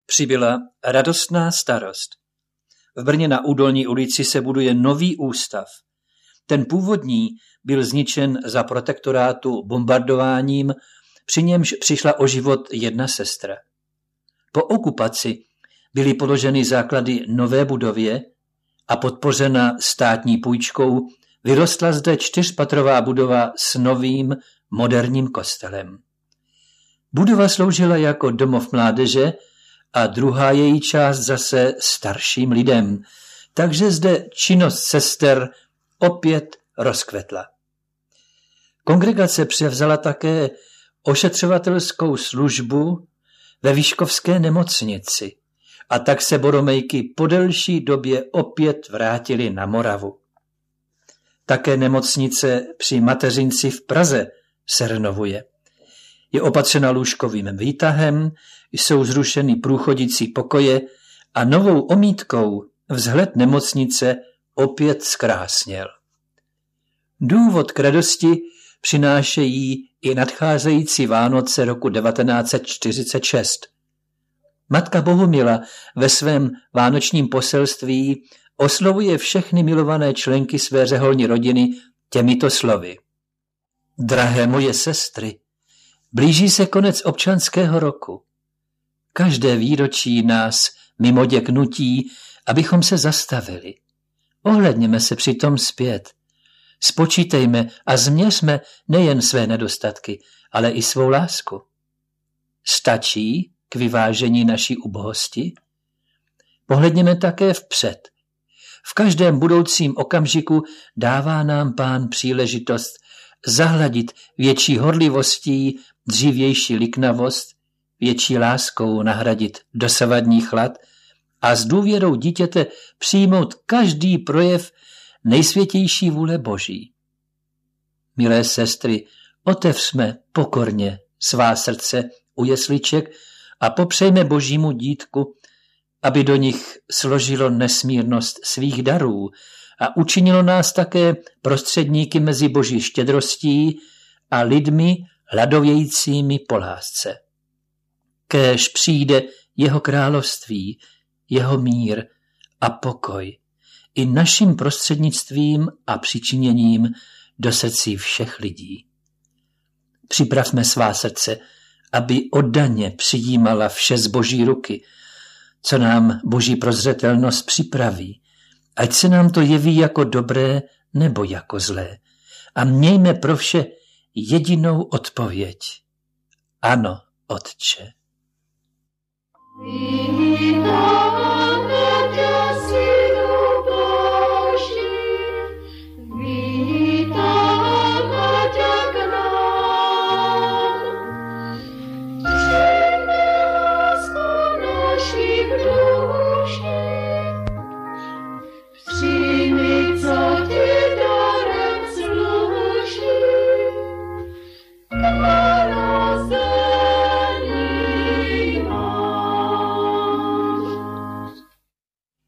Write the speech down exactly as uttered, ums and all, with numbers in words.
přibyla radostná starost. V Brně na Údolní ulici se buduje nový ústav. Ten původní byl zničen za protektorátu bombardováním, při němž přišla o život jedna sestra. Po okupaci byly položeny základy nové budově a podpořena státní půjčkou vyrostla zde čtyřpatrová budova s novým moderním kostelem. Budova sloužila jako domov mládeže a druhá její část zase starším lidem, takže zde činnost sester opět rozkvetla. Kongregace převzala také ošetřovatelskou službu ve Vyškovské nemocnici a tak se Boromejky po delší době opět vrátily na Moravu. Také nemocnice při Mateřinci v Praze se renovuje. Je opatřena lůžkovým výtahem, jsou zrušeny průchodící pokoje a novou omítkou vzhled nemocnice opět zkrásněl. Důvod k radosti přinášejí i nadcházející Vánoce roku devatenáct set čtyřicet šest. Matka Bohumila ve svém vánočním poselství oslovuje všechny milované členky své řeholní rodiny těmito slovy. Drahé moje sestry, blíží se konec občanského roku. Každé výročí nás mimoděk nutí, abychom se zastavili. Ohlédněme se přitom zpět. Spočítejme a změřme nejen své nedostatky, ale i svou lásku. Stačí k vyvážení naší ubohosti? Pohledněme také vpřed. V každém budoucím okamžiku dává nám Pán příležitost zahladit větší horlivostí dřívější liknavost, větší láskou nahradit dosavadní chlad a s důvěrou dítěte přijmout každý projev nejsvětější vůle Boží. Milé sestry, otevřme pokorně svá srdce u jesliček a popřejme Božímu dítku, aby do nich složilo nesmírnost svých darů a učinilo nás také prostředníky mezi Boží štědrostí a lidmi hladovějícími po lásce. Kéž přijde jeho království, jeho mír a pokoj i naším prostřednictvím a přičiněním do srdcí všech lidí. Připravme svá srdce, aby oddaně přijímala vše z Boží ruky, co nám Boží prozřetelnost připraví, ať se nám to jeví jako dobré nebo jako zlé. A mějme pro vše jedinou odpověď. Ano, Otče.